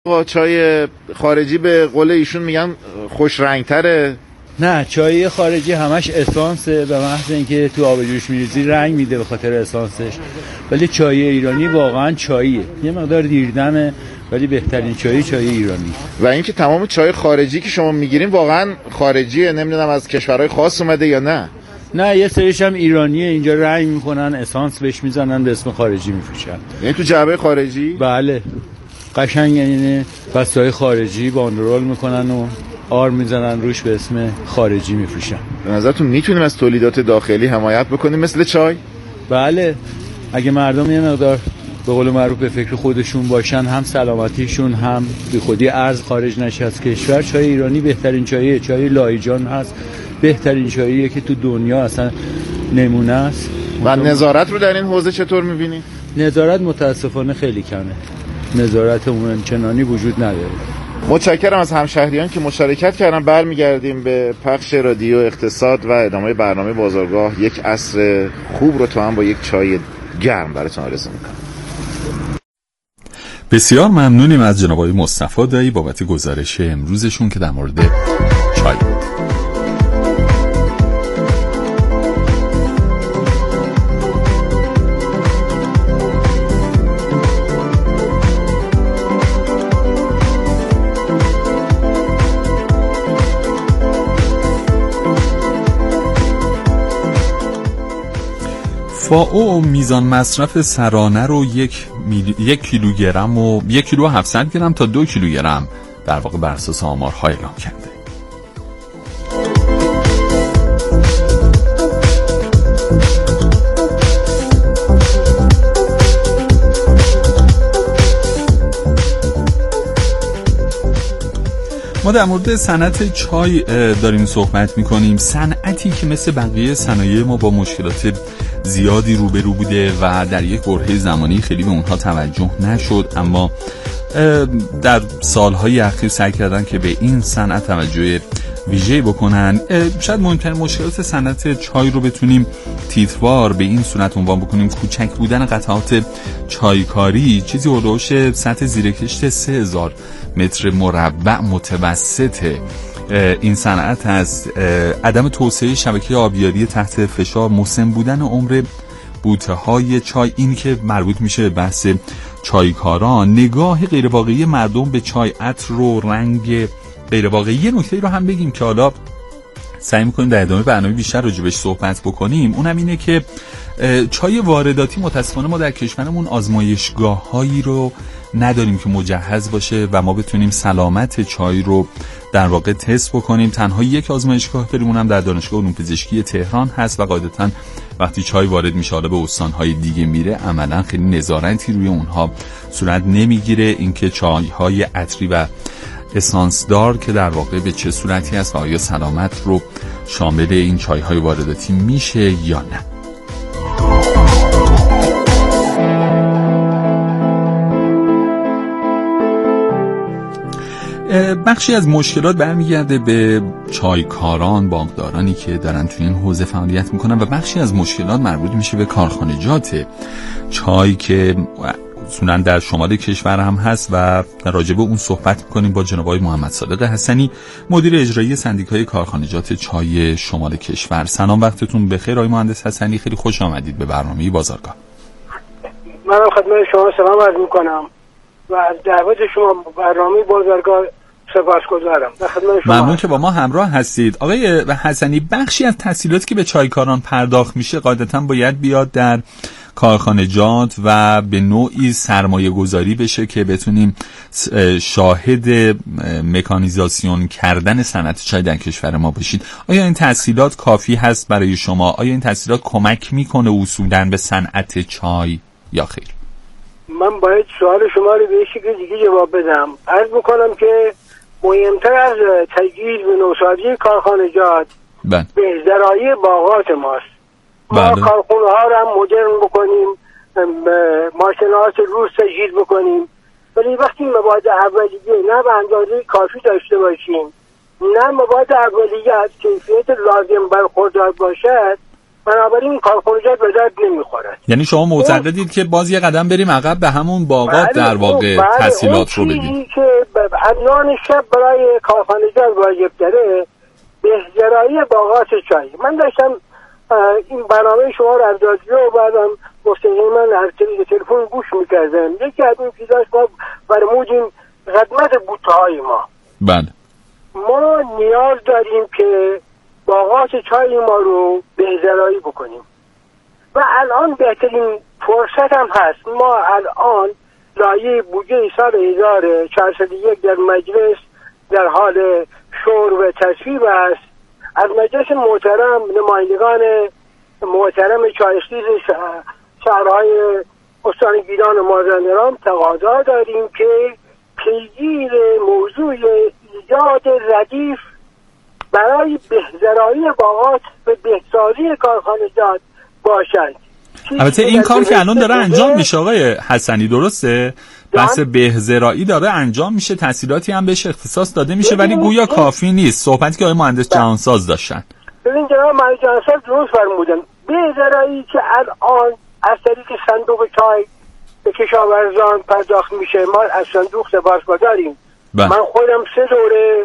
چای خارجی به قول ایشون میگن خوش رنگتره. نه، چای خارجی همش اسانسه، به محض اینکه تو آب جوش میریزی رنگ میده به خاطر اسانسش. ولی چای ایرانی واقعا چاییه، یه مقدار دیردمه ولی بهترین چای ایرانی. و اینکه تمام چای خارجی که شما میگیرین واقعا خارجیه، نمیدونم از کشورهای خاص اومده یا نه. نه، یه سریش هم ایرانیه، اینجا رنگ میکنن اسانس بهش میزنن به اسم خارجی میفروشن. یعنی تو جعبه خارجی؟ بله، قشنگ، یعنی بسته‌های خارجی باندرول میکنن و آر میزنن روش به اسم خارجی میفروشن. به نظرتون میتونیم از تولیدات داخلی حمایت بکنیم مثل چای؟ بله، اگه مردم یه مقدار به قول معروف به فکر خودشون باشن، هم سلامتیشون هم بی خودی ارز خارج نشه از کشور. چای ایرانی بهترین چاییه، چای لایجان هست، بهترین چاییه که تو دنیا اصلا نمونه است. و نظارت رو در این حوزه چطور میبینی؟ نظارت متاسفانه خیلی کمه، نظارت اونچنانی وجود نداره. متشکرم از همشهریان که مشارکت کردن. برمیگردیم به پخش رادیو اقتصاد و ادامه برنامه بازارگاه. یک عصر خوب رو تو هم با یک چای گرم براتون آرزو میکنم. بسیار ممنونیم از جناب آقای مصطفی دایی بابت گزارش امروزشون که در مورد چای بود. فائو میزان مصرف سرانه رو 1 کیلوگرم و 1 کیلو 700 گرم تا 2 کیلوگرم در واقع بر اساس آمارها اعلام کرده. ما در مورد صنعت چای داریم صحبت میکنیم. صنعتی که مثل بقیه صنایع ما با مشکلات زیادی روبرو بوده و در یک برهه زمانی خیلی به اونها توجه نشد، اما در سالهای اخیر سعی کردن که به این صنعت توجه ویژه‌ای بکنن. شاید مهمترین مشکلات صنعت چای رو بتونیم تیتروار به این صورت عنوان بکنیم: کوچک بودن قطعات چایکاری، چیزی هولوش سطح زیرکشت 3000 متر مربع متوسط این صنعت است، عدم توسعه شبکه آبیاری تحت فشار، مسن بودن عمر بوته های چای، این که مربوط میشه به بحث چایکاران، نگاه غیرواقعی مردم به چای، عطر و رنگ غیرواقعی. یه نکته رو هم بگیم که حالا سعی میکنیم در ادامه برنامه بیشتر راجبش صحبت بکنیم، اونم اینه که چای وارداتی متاسفانه ما در کشورمون آزمایشگاه‌هایی رو نداریم که مجهز باشه و ما بتونیم سلامت چای رو در واقع تست بکنیم. تنها یک آزمایشگاه داریم، اونم در دانشگاه علوم پزشکی تهران هست و قاعدتاً وقتی چای وارد میشه حالا به استان‌های دیگه میره، عملاً خیلی نظارتی روی اونها صورت نمیگیره، اینکه چای‌های عطری و اسانس دار که در واقع به چه صورتی است و آیا سلامت رو شامل این چای‌های وارداتی میشه یا نه. بخشی از مشکلات برمیگرده به چایکاران، باغدارانی که دارن توی این حوزه فعالیت میکنن و بخشی از مشکلات مربوط میشه به کارخانجات چای که اصولاً در شمال کشور هم هست و راجع به اون صحبت میکنیم با جناب آقای محمد صادق حسنی، مدیر اجرایی سندیکای کارخانجات چای شمال کشور. سلام، وقتتون بخیر آقای مهندس حسنی، خیلی خوش آمدید به برنامه بازارگاه. منم خدمت شما سلام عرض میکنم و از دعوت شما برنامه بازارگاه سپاسگزارم. ممنون که با ما همراه هستید. آقای حسنی، بخشی از تسهیلاتی که به چایکاران پرداخت میشه قاعدتاً باید بیاد در کارخانجات و به نوعی سرمایه گذاری بشه که بتونیم شاهد مکانیزاسیون کردن صنعت چای در کشور ما باشید. آیا این تسهیلات کافی هست برای شما؟ آیا این تسهیلات کمک میکنه اصولاً به صنعت چای یا خیر؟ من باید سوال شما رو به یک شکل دیگه جواب بدم. عرض میکنم که مهمتر از تجهیز به نوسازی کارخانجات به ذرایع باغات ماست. ما کارخونه ها رو هم مدرن بکنیم، ماشینات روز تجهیز بکنیم، ولی وقتی مواد اولیه نه به اندازه کافی داشته باشیم، نه مواد اولیه از کیفیت لازم برخوردار باشد، بنابراین این کارخانجات به درد نمیخورد. یعنی شما معتقدید که باز یه قدم بریم عقب به همون باغات در واقع تسهیلات رو بدیم؟ که نان شب برای کارخانجات واجب داره بهزرایی باغات چای. من داشتم این برنامه شما رو از رادیو و بعدم مستقیما من از تلفن گوش میکردم. یکی از این چیزاش ما فرمودیم خدمت بوته‌های ما. بله. ما نیاز داریم که باغات چای ما رو بهزرایی بکنیم و الان بهترین فرصت هم هست. ما الان لایحه بودجه سال 1401 در مجلس در حال شور و تصویب است. از مجلس محترم نمایندگان محترم چایخیز شهرهای استان گیلان و مازندران تقاضا داریم که پیگیر موضوع ایجاد ردیف برای بهزرایی باغات و بهسازی کارخانجات باشند. البته این کار که الان داره انجام میشه آقای حسنی، درسته؟ بحث بهزرایی داره انجام میشه، تسهیلاتی هم بهش اختصاص داده میشه، ولی گویا کافی نیست. صحبتی که آقای مهندس جهانساز داشتن. ببین جناب مهندس جهانساز درست فرمودن. بهزرایی که الان از طریق صندوق چای به کشاورزان پرداخت میشه، ما از صندوق سپاسگزاریم. من خودم 3 دوره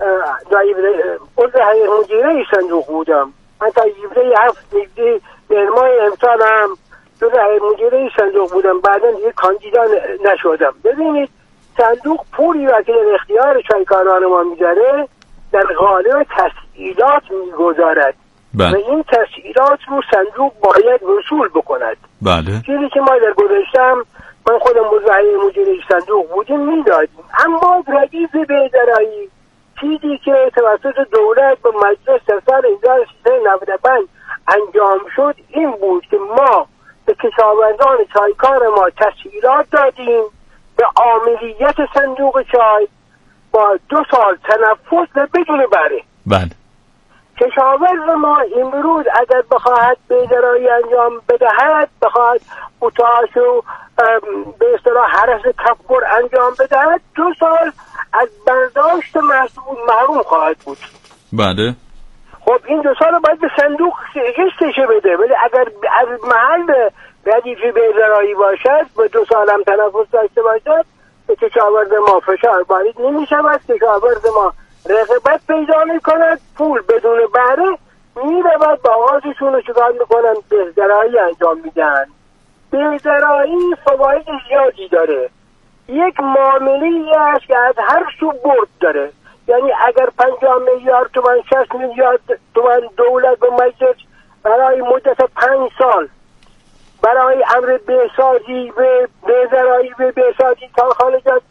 عضو هیئت مدیره صندوق بودم. من تا 17 ماه امسال هم جزء هیئت مدیره صندوق بودم، بعدا دیگه کاندیدا نشدم. ببینید صندوق پولی را که در اختیار چایکاران ما میذاره در قالب تسهیلات میگذارد و این تسهیلات رو صندوق باید وصول بکند. بله. چیزی که ما در گذاشتم من خودم عضو هیئت مدیره صندوق بودیم میدادیم، اما ردیف بهزرایی چیزی که توسط دولت به مجلس در سال 1395 انجام شد این بود که ما به کشاورزان چایکار ما تسهیلات دادیم به عاملیت صندوق چای با 2 سال تنفس و بدون بره. بله. کشاورز ما امروز اگر بخواهد بهزرایی انجام بدهد، بخواهد اوتاش و به اصطلاح حرس کفبر انجام بدهد، 2 سال از برداشت محصول محروم خواهد بود. بله. خب این 2 سال باید به صندوق قسطش بده، ولی اگر از محل ردیف بهزرایی باشد و 2 سال هم تنفس داشته باشد به کشاورز ما فشار وارد نمی شود، کشاورز ما رقابت پیدا می کند، پول بدون بهره می رود باغاتشون رو چکار می کنند؟ بهزرایی انجام میدن. بهزرایی فواید زیادی داره. یک معامله‌ای است که از هر سو برد داره. یعنی اگر 50 میلیارد تومان 60 میلیارد تومان دولت و مجلس برای مدت 5 سال برای امر بهسازی و بهزرایی و بهسازی کارخانجات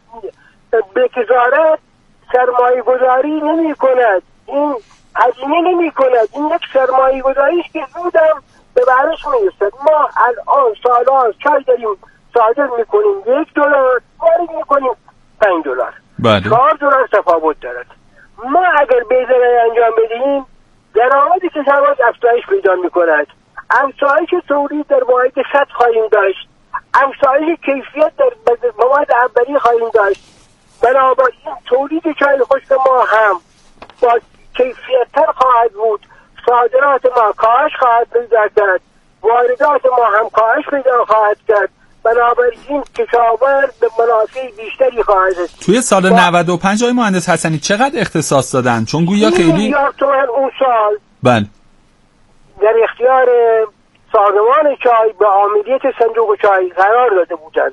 بگذارد، سرمایه گذاری نمی کند، این هزینه نمی کند، این یک سرمایه گذاری است که زودم به بهرهش میرسد. ما الان سالان چای داریم صادر میکنیم $1 وارد میکنیم $5. بله. $4 تفاوت دارد. ما اگر بهزرایی انجام بدهیم درآمد کشاورز افزایش پیدا میکند، افزایش تولید در واحد سطح خواهیم داشت، افزایش کیفیت در مواد اولیه خواهیم داشت. بنابراین تولید چای خشک ما هم با کیفیت‌تر خواهد بود، صادرات ما کاهش خواهد پیدا کرد، واردات ما هم کاهش پیدا خواهد کرد. بنابراین کشاورز به منافع بیشتری خواهد است. توی سال 95 آقای مهندس حسنی چقدر اختصاص دادن؟ چون گویا خیلی میلیارد تومان اون سال بله در اختیار سازمان چای به عاملیت صندوق چای قرار داده بودند.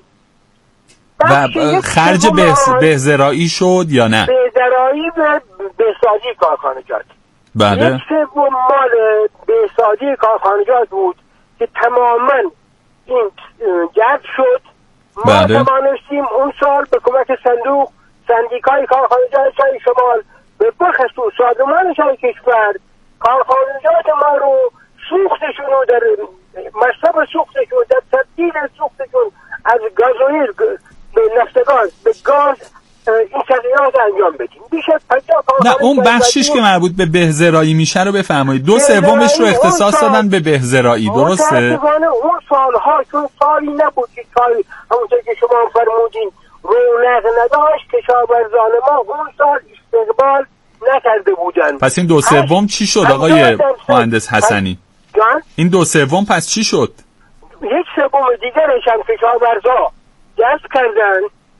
و خرج بهزرایی شد یا نه؟ بهزرایی و بهسازی کارخانجات. بله. 1/3 مال بهسازی کارخانجات بود که تماما این جذب شد. ما توانستیم اون سال به کمک صندوق سندیکای کارخانجات چای شمال به بخصوص سازمان چای کشور کارخانجات ما رو سوختشون رو در مصرف سوختشون در تبدیل سوختشون از گازوئیل به نفت گاز به گاز این تغییرات انجام بدیم. بیش از 50 نه اون بخشیش که مربوط به بهزرایی میشه رو بفرمایید. 2/3 رو اختصاص دادن به بهزرایی، درسته؟ اون سالها چون سالی نبود که چای همونطور که شما فرمودین رونق نداشت، کشاورزان ما اون سال استقبال نکرده بودن. پس این 2/3 چی شد آقای مهندس حسنی؟ این 2/3 پس چی شد؟ 1/3 دیگرش هم کشاورزا جذب کردن،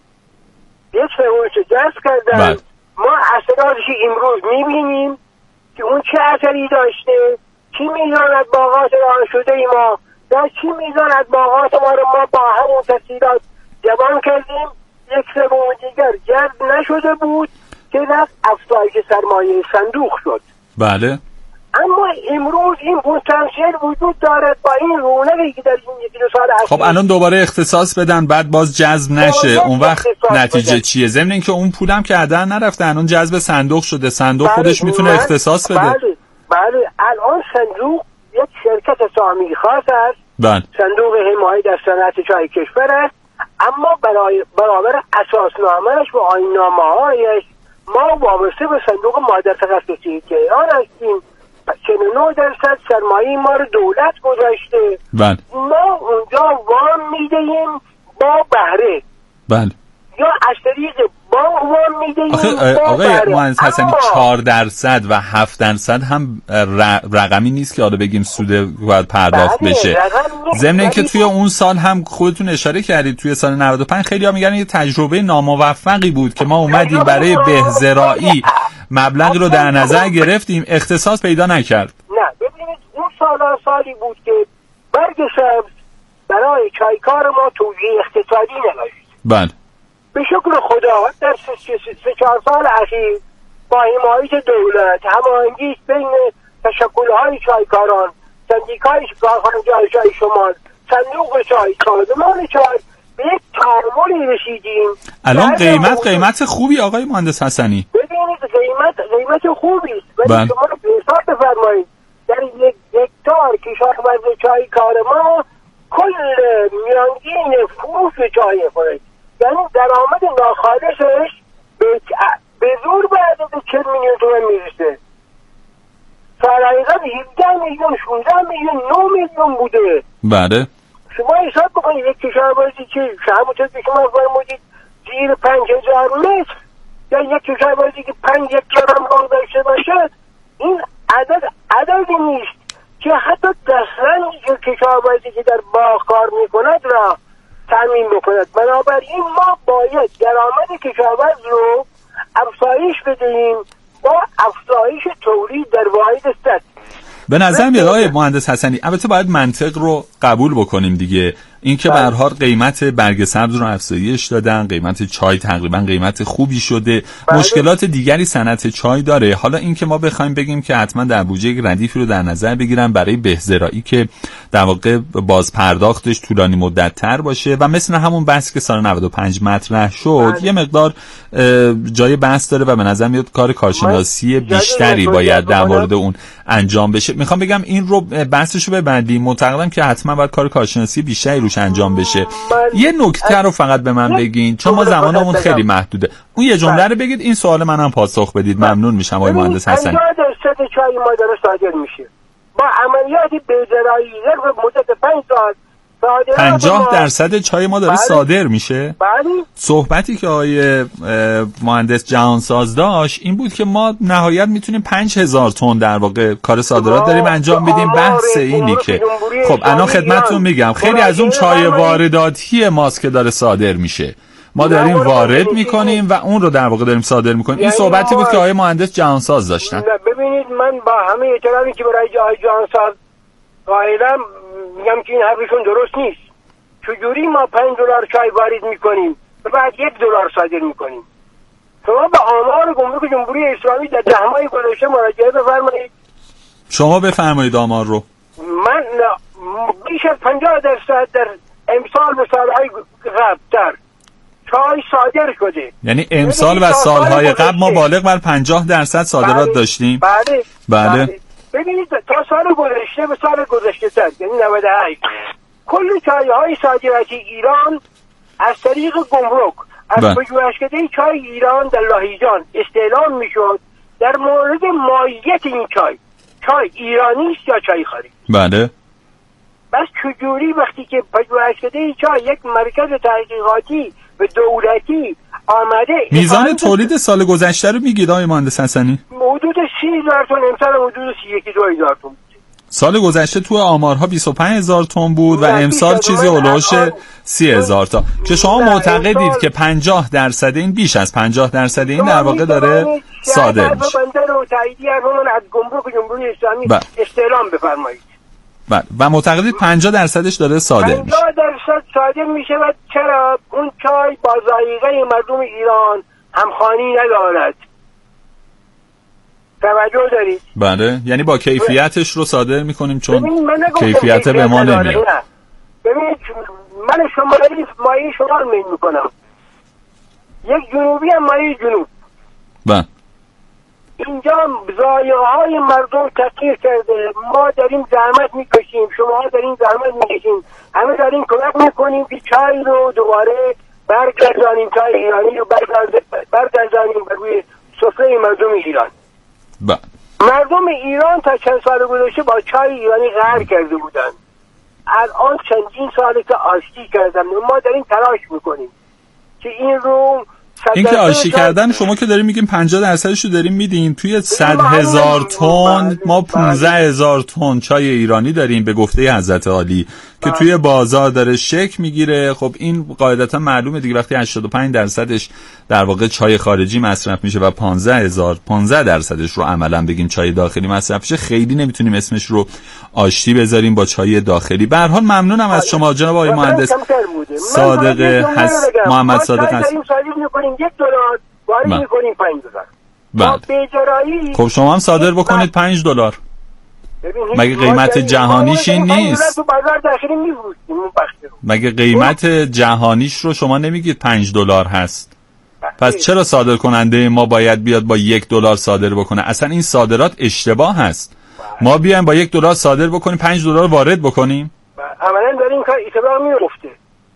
1/3 جذب کردن. ما اسرارش امروز میبینیم که اون چه اثری داشته، چی میزان از باغات راه شده ای ما، در چی میزان از باغات ما رو ما با همون تسهیلات جوان کردیم. 1/3 دیگر جذب نشده بود که رفت افزایش سرمایه صندوق شد. بله. اما امروز این پتانسیل وجود دارد با این رونقی که در این 1-2 سال اخیر. خب الان دوباره اختصاص بدن بعد باز جذب نشه، اون وقت نتیجه چیه؟ ضمن اینکه اون پولم که عدن نرفته، الان جذب صندوق شده، صندوق خودش میتونه اختصاص بده. بله الان صندوق یک شرکت سهامی خاص است. بله. صندوق حمایت در صنعت چای کشور است، اما برابر اساسنامه‌اش و آیین‌نامه‌هایش ما وابسته به صندوق مادر تخصصی تهران هستیم. 49% سرمایه ما رو دولت گذاشته. بله. ما اونجا وام میدهیم با بهره. بله. یا از طریق بانک وام میدهیم. آقای مهندس حسنی 4% و 7% هم رقمی نیست که حالا بگیم سود باید پرداخت بشه. ضمن اینکه توی اون سال هم خودتون اشاره کردید توی سال 95 خیلی ها میگن یه تجربه ناموفقی بود که ما اومدیم برای بهزراعی مبلغ رو در نظر گرفتیم، اختصاص پیدا نکرد. نه ببینید اون سالی بود که برگ سبز برای چایکار ما توجیه اقتصادی نداشت. بله. به شکر خدا در 3-4 سال اخیر با حمایت دولت، هماهنگی بین تشکل‌های چایکاران، سندیکای کارخانجات چای شمال، صندوق چای، سازمان چای، به یک تعاملی رسیدیم. الان قیمت خوبی آقای مهندس حسنی. ببینید قیمت خوبی است، ولی شما رو به حساب بفرمایید در 1 هکتار کشاورز چای کار ما کل میانگین فروش چای خورد، یعنی درآمد ناخالصش به زور بعد 40 میلیون تومان میرسه. سرعیقت 17 میلیون 16 میلیون 9 میلیون بوده. بله. شما حساب بکنید یک کشاورزی که همونطور که شما فرمودید زیر 5000 متر یا یک کشاورزی که 5 گرم باغ داشته باشد، این عددی نیست که حتی دسترنج کشاورزی که در باغ کار میکند را تامین بکند. بنابراین ما باید درآمد کشاورز رو افزایش بدهیم با افزایش تولید در واحد سطح. به نظر میاد آقای مهندس حسنی البته باید منطق رو قبول بکنیم دیگه، این که به هر حال قیمت برگ سبز رو افزایش دادن، قیمت چای تقریبا قیمت خوبی شده، مشکلات دیگری صنعت چای داره. حالا این که ما بخوایم بگیم که حتما در بودجه یک ردیفی رو در نظر بگیرن برای بهزراعی که در واقع باز پرداختش طولانی مدت تر باشه و مثل همون بحثی که سال 95 مطرح شد یه مقدار جای بحث داره و به نظر میاد کار کارشناسی بیشتری باید در مورد اون انجام بشه. میخوام بگم این رو بحثشو ببندیم، معتقدم که حتما باید کار کارشناسی بیشتری روش انجام بشه. یه نکته رو فقط به من بگین چون ما زمانمون خیلی محدوده، اون یه جمله رو بگید این سوال منم پاسخ بدید. ممنون میشم آقای مهندس حسنی. 50% چای ما داره صادر میشه با عملیات بهزراعی ظرف مدت 5 سال. 50% چای ما داره صادر میشه. صحبتی که آقای مهندس جهانساز داشت این بود که ما نهایت میتونیم 5000 تن در واقع کار صادرات داریم انجام بدیم. بحث اینی که خب الان خدمتتون میگم خیلی از اون چای وارداتی ماست که داره صادر میشه، ما داریم وارد میکنیم و اون رو در واقع داریم صادر میکنیم. این صحبتی بود که آقای مهندس جهانساز داشتن. ببینید من با همه احترامی که برای آقای جهانساز قائلم میگم که این حرفشون درست نیست. چجوری ما $5 چای وارد میکنیم و بعد $1 صادر میکنیم؟ شما به آمار گمرک جمهوری اسلامی در 10 ماه گذشته مراجعه بفرمایید. شما بفرمایید آمار رو. من بیش از 50% در امسال و سالهای قبل‌تر چای صادر شده. یعنی امسال و سالهای قبل ما بالغ بر 50% صادرات داشتیم. بله. ببینید تا سال گذشته به سال گذشته تر یعنی 98 کل چای‌های صادراتی ایران از طریق گمرک از پژوهشکده چای ایران در لاهیجان استعلام میشد در مورد ماهیت این چای ایرانی است یا چای خارجی. بله. بس چجوری وقتی که پژوهشکده چای یک مرکز تحقیقاتی و دولتی آمده میزان تولید سال گذشته رو میگید آقای مهندس حسنی؟ حدود 30,000 تن، امسال حدود 31,000 تن. سال گذشته تو آمارها 25,000 تن بود و امسال چیزی اولوش 30,000 تا که شما معتقدید که 50% این، بیش از 50% این در واقع داره صادر میشه. بنده رو تاییدیه رو از گمرک جمهوری اسلامی استعلام بفرمایید. بله و معتقدید 50%ش داره صادر میشه. 50% صادر میشه. و چرا اون چای با ذائقه مردم ایران همخوانی ندارد؟ توجه دارید؟ بله، یعنی با کیفیتش رو صادر میکنیم چون کیفیت به ما نمیاد. ببینید من شمالی مایه شما رو میل میکنم، یک جنوبی هم مایه جنوب. بله اینجا ذائقه های مردم تغییر کرده. ما داریم زحمت میکشیم، شما داریم زحمت میکشیم، همه داریم کمک میکنیم که چای رو دوباره برگردانیم، چای ایرانی رو برگردانیم به روی سفره مردم ایران. مردم ایران تا چند سال گذشته با چای ایرانی قهر کرده بودن، الان چندین ساله که آشتی کردن. ما داریم تلاش میکنیم که این رو این که آشتی کردن، شما که داریم میگیم 50% رو داریم میدین، توی 100,000 تن ما 15,000 تن چای ایرانی داریم به گفته حضرت عالی که توی بازار داره شکل میگیره. خب این قاعدتا معلومه دیگه، وقتی 85%ش در واقع چای خارجی مصرف میشه و 15% رو عملا بگیم چای داخلی مصرف میشه، خیلی نمیتونیم اسمش رو آشتی بذاریم با چای داخلی. به هر حال ممنونم از شما جناب آقای مهندس صادق محمد صادق هست. $1 وارد میکنیم $5. خب شما هم صادر بکنید $5. مگه قیمت جهانیش این نیست؟ مگه قیمت جهانیش رو شما نمیگید $5 هست؟ پس چرا صادر کننده ما باید بیاد با $1 صادر بکنه؟ اصلا این صادرات اشتباه هست. ما بیایم با $1 صادر بکنیم، $5 وارد بکنیم. عملاً داریم کار اتفاق میفته.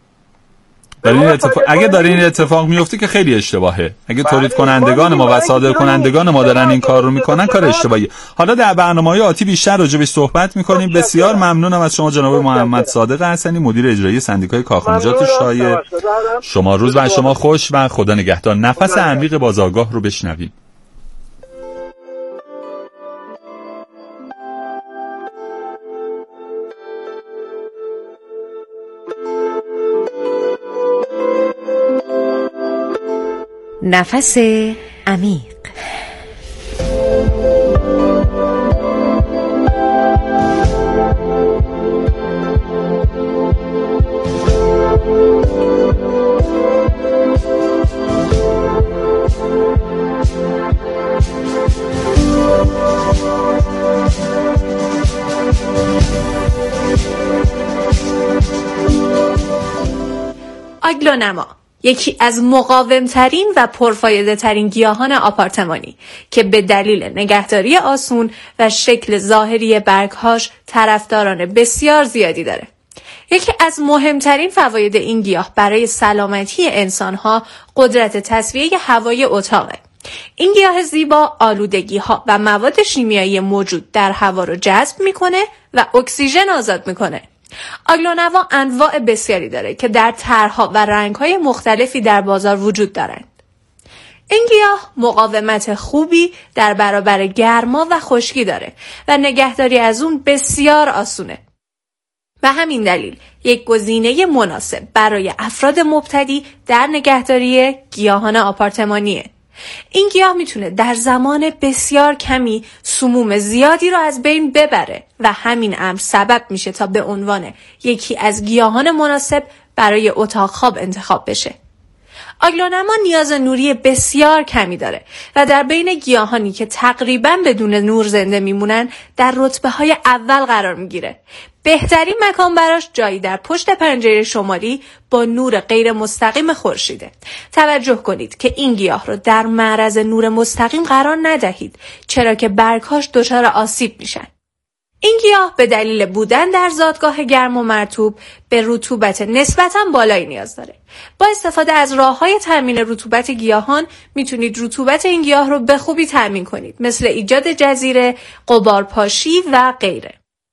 اگه داره این اتفاق میفته که خیلی اشتباهه. اگه تولید کنندگان ما و صادر کنندگان ما دارن این کار رو میکنن، کار اشتباهیه. حالا در برنامه‌های آتی بیشتر راجع بهش صحبت میکنیم. بسیار ممنونم از شما جناب محمد صادق حسنی، مدیر اجرایی سندیکای کارخانجات شایع. شما روز بر شما خوش و خدا نگهدار. نفس عمیق بازارگاه رو بشنویم. نفس عمیق. آگلونما یکی از مقاومترین و پرفایده ترین گیاهان آپارتمانی که به دلیل نگهداری آسون و شکل ظاهری برگهاش طرفداران بسیار زیادی داره. یکی از مهمترین فواید این گیاه برای سلامتی انسانها قدرت تصفیه هوای اتاقه. این گیاه زیبا آلودگی‌ها و مواد شیمیایی موجود در هوا رو جذب میکنه و اکسیژن آزاد میکنه. آگلونما انواع بسیاری داره که در طرح‌ها و رنگ‌های مختلفی در بازار وجود دارند. این گیاه مقاومت خوبی در برابر گرما و خشکی داره و نگهداری از اون بسیار آسونه. به همین دلیل یک گزینه مناسب برای افراد مبتدی در نگهداری گیاهان آپارتمانیه. این گیاه میتونه در زمان بسیار کمی سموم زیادی رو از بین ببره و همین امر سبب میشه تا به عنوان یکی از گیاهان مناسب برای اتاق خواب انتخاب بشه. آگلونما نیاز نوری بسیار کمی داره و در بین گیاهانی که تقریباً بدون نور زنده میمونن در رتبه‌های اول قرار میگیره. بهترین مکان براش جایی در پشت پنجره شمالی با نور غیر مستقیم خورشیده. توجه کنید که این گیاه رو در معرض نور مستقیم قرار ندهید، چرا که برگ‌هاش دچار آسیب میشن. این گیاه به دلیل بودن در زادگاه گرم و مرطوب به رطوبت نسبتاً بالایی نیاز داره. با استفاده از راه‌های تامین رطوبت گیاهان میتونید رطوبت این گیاه رو به خوبی تامین کنید، مثل ایجاد جزیره، غبارپاشی و غیره.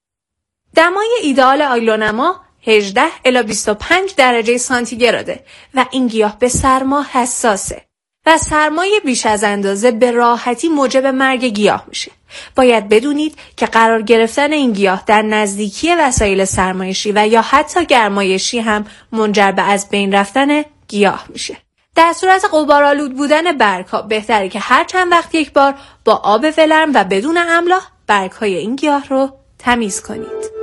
دمای ایدئال آگلونما 18 الی 25 درجه سانتیگراده و این گیاه به سرما حساسه و سرمایه بیش از اندازه به راحتی موجب مرگ گیاه میشه. باید بدونید که قرار گرفتن این گیاه در نزدیکی وسایل سرمایشی و یا حتی گرمایشی هم منجر به از بین رفتن گیاه میشه. در صورت غبارآلود بودن برگ‌ها بهتره که هر چند وقت یک بار با آب ولرم و بدون املاح برگ‌های این گیاه رو تمیز کنید.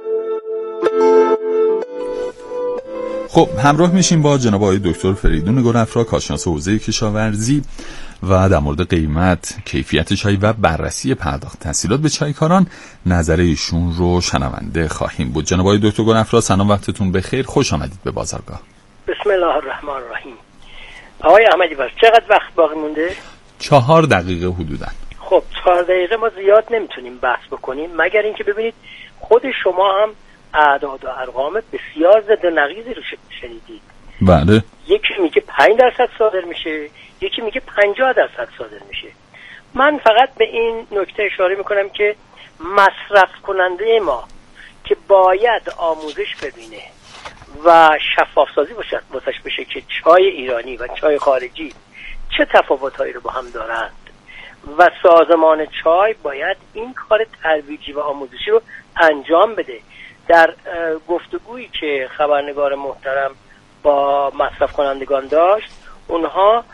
خب همراه میشیم با جناب آقای دکتر فریدون گلافرا، کارشناس حوزه کشاورزی و در مورد قیمت، کیفیت چای و بررسی پرداخت تسهیلات به چایکاران نظر ایشون رو شنونده خواهیم بود. جناب آقای دکتر گلافرا سلام، وقتتون بخیر، خوش آمدید به بازارگاه. بسم الله الرحمن الرحیم. آقای احمدی باش، چقدر وقت باقی مونده؟ 4 دقیقه حدوداً. خب 4 دقیقه ما زیاد نمیتونیم بحث بکنیم، مگر اینکه ببینید خود شما هم اعداد و ارقام بسیار ضد و نقیضی رو شنیدید. بله. یکی میگه 5% صادر میشه، یکی میگه 50% صادر میشه. من فقط به این نکته اشاره میکنم که مصرف کننده ما که باید آموزش ببینه و شفاف سازی واسش بشه که چای ایرانی و چای خارجی چه تفاوت‌هایی رو با هم دارند و سازمان چای باید این کار ترویجی و آموزشی رو انجام بده. در گفتگویی که خبرنگار محترم با مصرف کنندگان داشت، اونها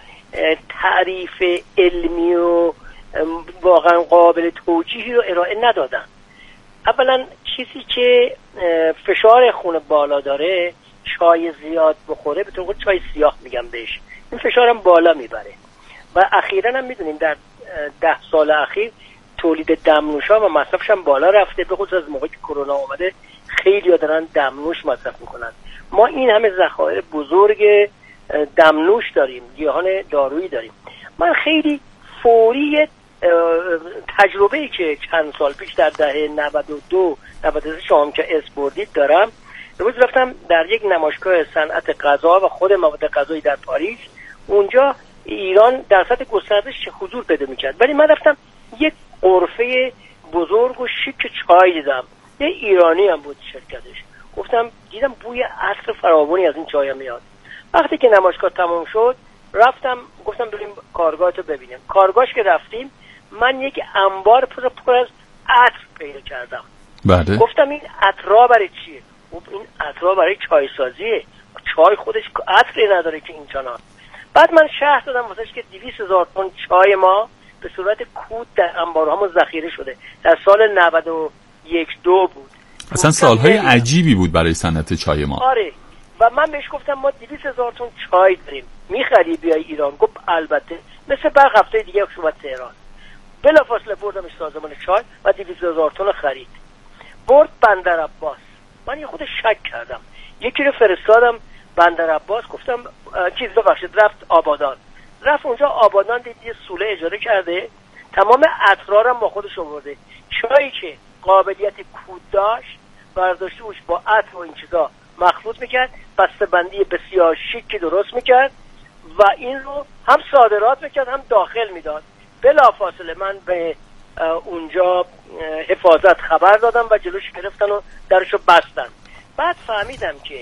تعریف علمی و واقعا قابل توجیهی رو ارائه ندادن. اولا چیزی که فشار خون بالا داره، چای زیاد بخوره، به طور چای سیاه میگم بهش، این فشارم بالا میبره. و اخیراً هم میدونیم در 10 سال اخیر تولید دمنوش‌ها و مصرفش هم بالا رفته، به خصوص از موقعی که کرونا اومده خیلی‌ها دارن دمنوش مصرف میکنن. ما این همه ذخایر بزرگ دمنوش داریم، گیاهان دارویی داریم. من خیلی فوری تجربه‌ای که چند سال پیش در دهه 92 93 شما که بردید دارم. روز رفتم در یک نمایشگاه صنعت غذا و خود مواد غذایی در پاریس، اونجا ایران در سطح گسترده‌اش حضور پیدا می‌کرد، ولی من رفتم یک غرفه بزرگ و شیک چای دیدم، یه ایرانی هم بود شرکتش. گفتم دیدم بوی عطر فراوانی از این چای میاد. وقتی که نمایشگاه تمام شد رفتم گفتم بریم کارگاهتو ببینیم. کارگاهش که رفتیم من یک انبار پر از عطر پیدا کردم. بله. گفتم این عطرها برای چیه؟ این عطرها برای چای سازیه. چای خودش عطری نداره که این چنان. بعد من شرح دادم واسش که 200,000 تن چای ما به صورت کود در انبارهامون ذخیره شده. در سال 91-2 بود. اصلا سالهای عجیبی بود برای صنعت چای ما. آره. و من بهش گفتم ما 200,000 تن چای داریم، میخری بیای ایران؟ گفت البته. مثل برق هفته دیگه اومد تهران. بلافاصله بردمش سازمان چای و 200,000 تن خرید. برد بندر عباس. من یه خود شک کردم. یکی رو فرستادم بندر عباس، گفتم چیز ببخشید، رفت آبادان. رفت اونجا آبادان دید یه سوله اجاره کرده، تمام عطرها هم با خودش آورده. چایی که قابلیت کود داشت برداشته روش با عطر و این چیزا مخلوط میکرد، بسته‌بندی بسیار شیکی درست میکرد و این رو هم صادرات میکرد هم داخل میداد. بلافاصله من به اونجا حفاظت خبر دادم و جلوش گرفتن و درشو بستن. بعد فهمیدم که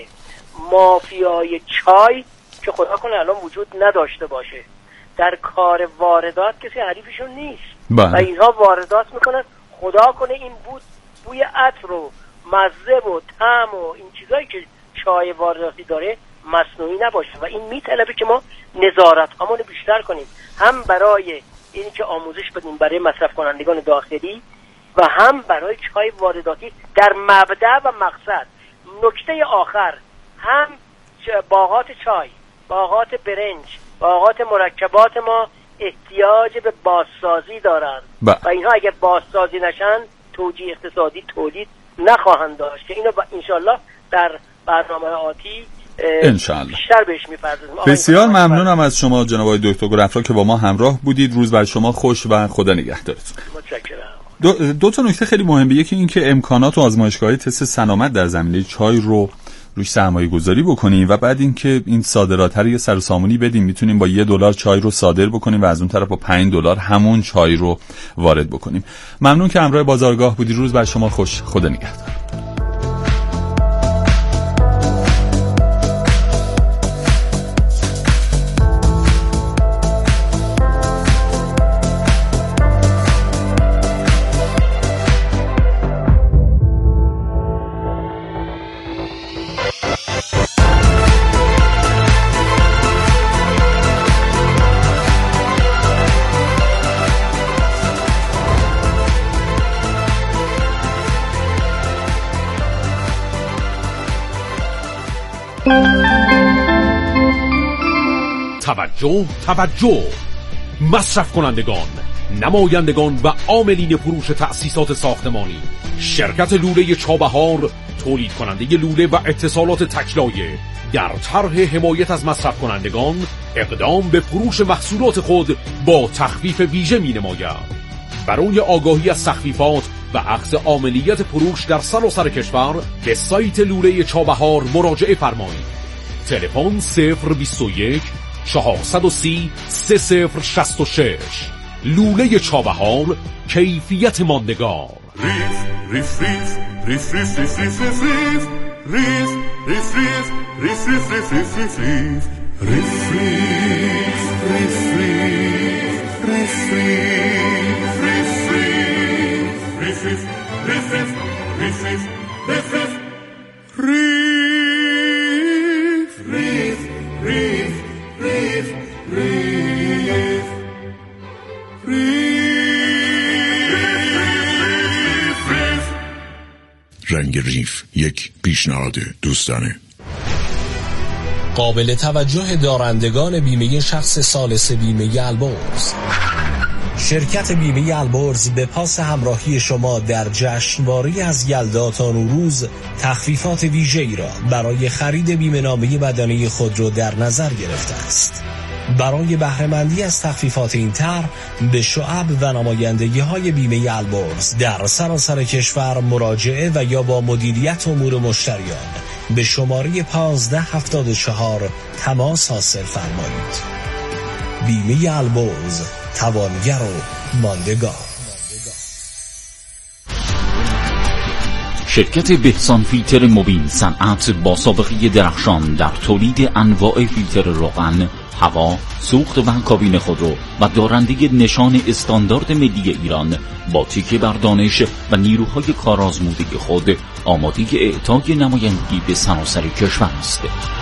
مافیای چای که خدا کنه الان وجود نداشته باشه، در کار واردات کسی حریفشون نیست. و اینها واردات میکنن. خدا کنه این بوی عطر و مزه و طعم و این چیزایی که چای وارداتی داره مصنوعی نباشه و این میطلبه که ما نظارت هامون بیشتر کنیم، هم برای اینی که آموزش بدیم برای مصرف کنندگان داخلی و هم برای چای وارداتی در مبدأ و مقصد. نکته آخر، هم باغات چای، باغات برنج، باغات مرکبات ما احتیاج به بازسازی دارند و اینها اگر بازسازی نشن توجیه اقتصادی تولید نخواهند داشت که اینو انشالله در برنامه آتی بیشتر بهش می‌پردازیم. بسیار ممنونم از شما جناب آقای دکتر گلافرا که با ما همراه بودید. روز بر شما خوش و خدا نگهدارتون. متشکرم. دو تا نکته خیلی مهمه. یکی این که امکانات و آزمایشگاه‌های تست سلامت در زمینه چای رو روش سرمایه گذاری بکنیم و بعد اینکه این صادرات رو یه سر و سامونی بدیم، میتونیم با $1 چای رو صادر بکنیم و از اون طرف با $5 همون چای رو وارد بکنیم. ممنون که همراه بازارگاه بودی. روز بر شما خوش. خدا نگهدار. توجه مصرف کنندگان، نمایندگان و عاملین فروش تأسیسات ساختمانی، شرکت لوله چابهار تولید کننده لوله و اتصالات تکلایه در طرح حمایت از مصرف کنندگان اقدام به فروش محصولات خود با تخفیف ویژه می نماید. برای آگاهی از تخفیفات و اخذ عاملیت فروش در سراسر کشور به سایت لوله چابهار مراجعه فرمایید. تلفن 021 430 3066. لوله چابهار، کیفیت ماندگار. ریف ریف ریف ریف ریف ریف ریف ریف ریف ریف ریف ریف ریف ریف ریف رنگ ریف، یک پیشنهاد دوستانه. قابل توجه دارندگان بیمه شخص ثالث بیمه البرز. شرکت بیمه البرز به پاس همراهی شما در جشنواره از یلدا تا نوروز تخفیفات ویژه‌ای را برای خرید بیمه نامه بدنه خود را در نظر گرفته است. برای بهره‌مندی از تخفیفات این طرح به شعب و نمایندگی‌های بیمه البرز در سراسر کشور مراجعه و یا با مدیریت امور مشتریان به شماره 1574 تماس حاصل فرمایید. بیمه البرز، توانگر و ماندگار. شرکت بهسان فیلتر مبین صنعت با سابقه درخشان در تولید انواع فیلتر روغن، هوا، سوخت و کابین خودرو و دارنده نشان استاندارد ملی ایران با تکیه بر دانش و نیروهای کارآزموده خود آماده اعطای نمایندگی به سراسر کشور است.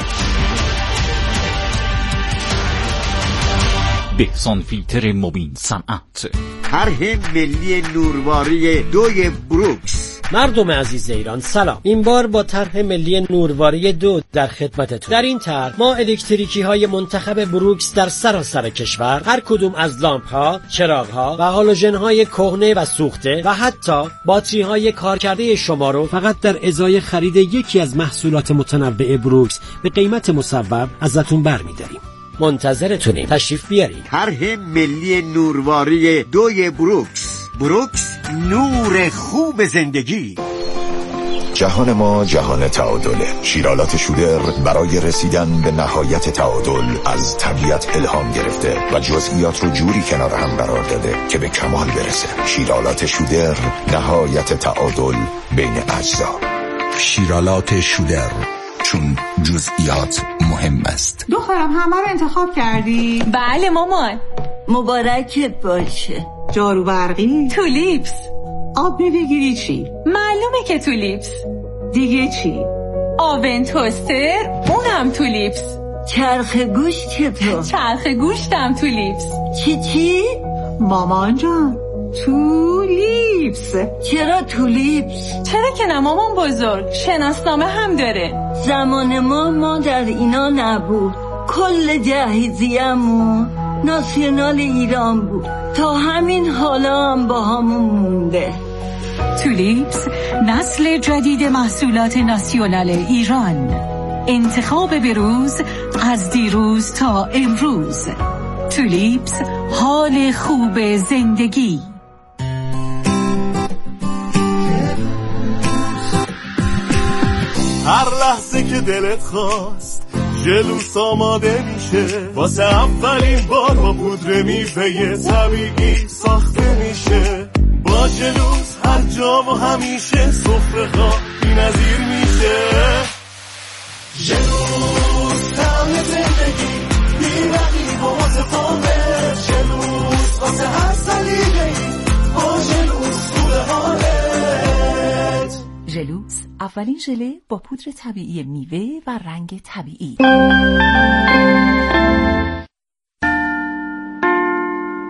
بهسان فیلتر مبین صنعت. طرح ملی نورواری 2 بروکس. مردم عزیز ایران سلام. این بار با طرح ملی نورواری 2 در خدمتتون. در این طرح ما الکتریکی های منتخب بروکس در سراسر کشور، هر کدوم از لامپ ها، چراغ ها و هالوژن های کهنه و سوخته و حتی باتری های کارکرده شما رو فقط در ازای خرید یکی از محصولات متنوع بروکس به قیمت مصوب ازتون برمی‌داریم. منتظرتونیم، تشریف بیارید. طرح ملی نورواری 2 بروکس. بروکس، نور خوب زندگی. جهان ما جهان تعادله. شیرالات شودر برای رسیدن به نهایت تعادل از طبیعت الهام گرفته و جزئیات رو جوری کنار هم قرار داده که به کمال برسه. شیرالات شودر، نهایت تعادل بین اجزا. شیرالات شودر، چون جزئیات مهم است. دخترم همه رو انتخاب کردی؟ بله مامان. مبارکت باشه. جارو برقی؟ تولیپس. آب بگیری چی؟ معلومه که تولیپس. دیگه چی؟ آون توستر، اونم تولیپس. چرخ گوشت چطور؟ چرخ گوشتم تولیپس. چی؟ مامان جان تولیپس. چرا تولیپس؟ چرا که نه مامان بزرگ، شناسنامه هم داره. زمان ما در اینا نبود. کل جهیزیه‌مون ناسیونال ایران بود، تا همین حالا هم با همون مونده. تولیپس، نسل جدید محصولات ناسیونال ایران. انتخاب بروز از دیروز تا امروز. تولیپس، حال خوب زندگی. هر لحظه که دلت خواست جلوس آماده میشه، واسه اولین بار با پودر میوه طبیعی ساخته میشه. با جلوس هر جا و همیشه سفره ها بی‌نظیر میشه. جلوس طعم زندگی بی‌رقیب و متفاوت. جلوس واسه هر سلیقه‌ای، با جلوس خوبه حالت. ژلوس، اولین ژله با پودر طبیعی میوه و رنگ طبیعی.